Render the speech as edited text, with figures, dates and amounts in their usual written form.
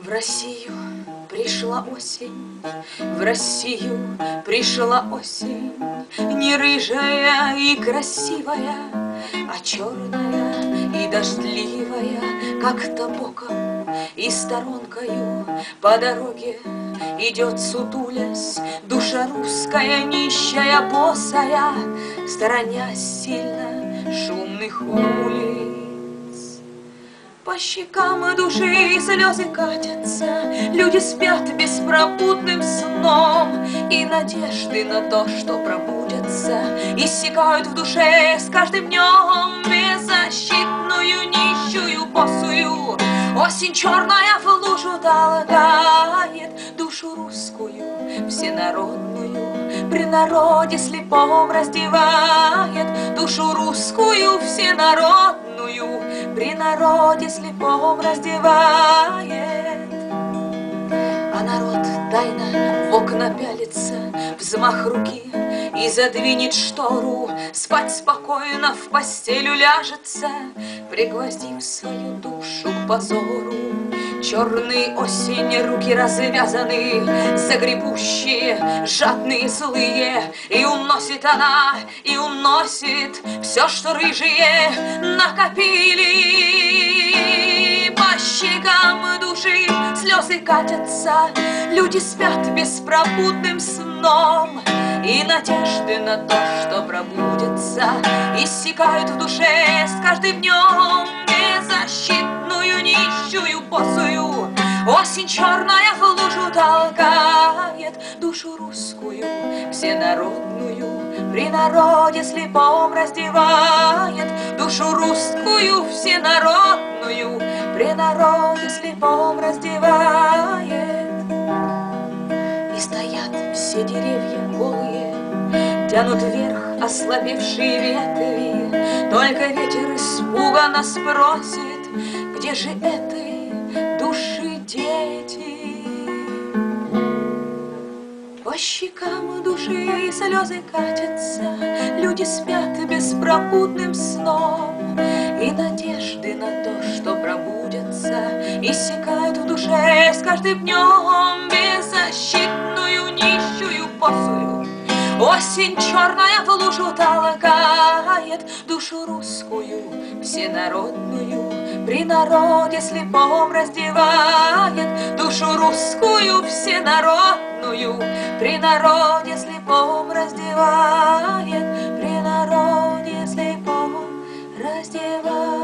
В Россию пришла осень, в Россию пришла осень, не рыжая и красивая, а черная и дождливая, как-то боком и сторонкою по дороге идет сутулясь душа русская, нищая, босая, сторонясь сильно шумных улиц. По щекам души слезы катятся, люди спят беспробудным сном, и надежды на то, что пробудятся, иссякают в душе с каждым днем. Беззащитную, нищую, босую осень черная в лужу толкает душу русскую, всенародную, при народе слепом раздевает душу русскую, всенародную, при народе слепом раздевает. А народ тайно в окна пялится, взмах руки и задвинет штору, спать спокойно в постелю ляжется, пригвоздив свою душу к позору. Черные осень руки развязаны, загребущие, жадные, злые, и уносит она, и уносит все, что рыжие накопили. По щекам души слезы катятся, люди спят беспробудным сном, и надежды на то, что пробудется, иссякают в душе с каждым днем. Беззащитную, нищую, босую осень черная в лужу толкает душу русскую, всенародную, при народе слепом раздевает душу русскую, всенародную, при народе слепом раздевает. И стоят все деревья голые, тянут вверх ослабевшие ветви, только ветер испуганно спросит, где же этой души дети? По щекам души слезы катятся, люди спят беспробудным сном, и надежды на то, что пробудятся, иссякают в душе с каждым днем. Беззащитную, нищую, босую осень черная в лужу толкает душу русскую, всенародную, при народе слепом раздевает душу русскую, всенародную, при народе слепом раздевает, при народе слепом раздевает.